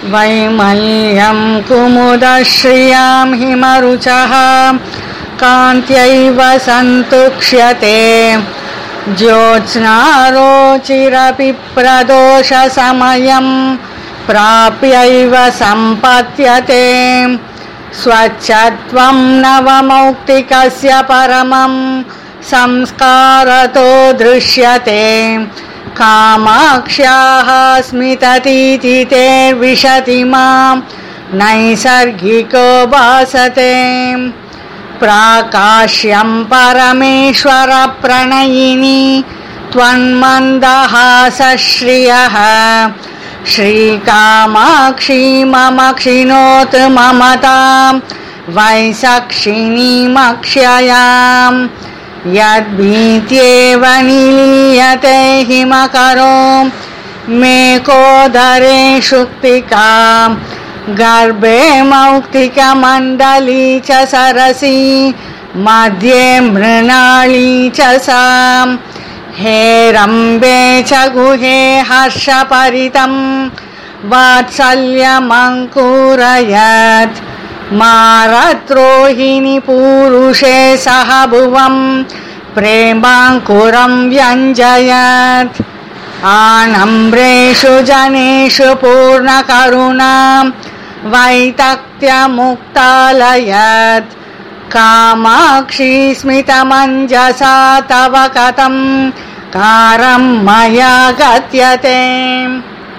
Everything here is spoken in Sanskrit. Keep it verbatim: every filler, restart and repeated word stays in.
वैमल्यं कुमुदश्रियां हिमरुचः कान्त्यैव सन्तुक्ष्यते ज्योत्स्नारोचिरपिप्रदोषसमयं प्राप्यैव सम्पद्यते स्वच्छत्वं नवमौक्तिकस्य परमं संस्कारतो दृश्यते कामाक्ष्याः स्मिततीतितेर्विशति मां नैसर्गिको भासते प्राकाश्यं परमेश्वरप्रणयिनी त्वन्मन्दहासश्रियः श्रीकामाक्षी मम क्षिणोतु ममतां वैसक्षिणीमक्षयाम् यद्भीत्येव निलीयते हिमकरो मेकोदरे शुक्तिकां गर्भे मौक्तिकमण्डली च सरसी मध्ये मृणाली च सां हेरम्बे च गुहे हर्षपरितं वात्सल्यमङ्कुरयत् मारद्रोहिणी पूरुषे सह भुवं प्रेमाङ्कुरं व्यञ्जयत् आनम्रेषु जनेषु पूर्णकरुणां वैतक्त्यमुक्तालयत् कामाक्षी स्मितमञ्जसा तव कथं कारं मया गत्यते।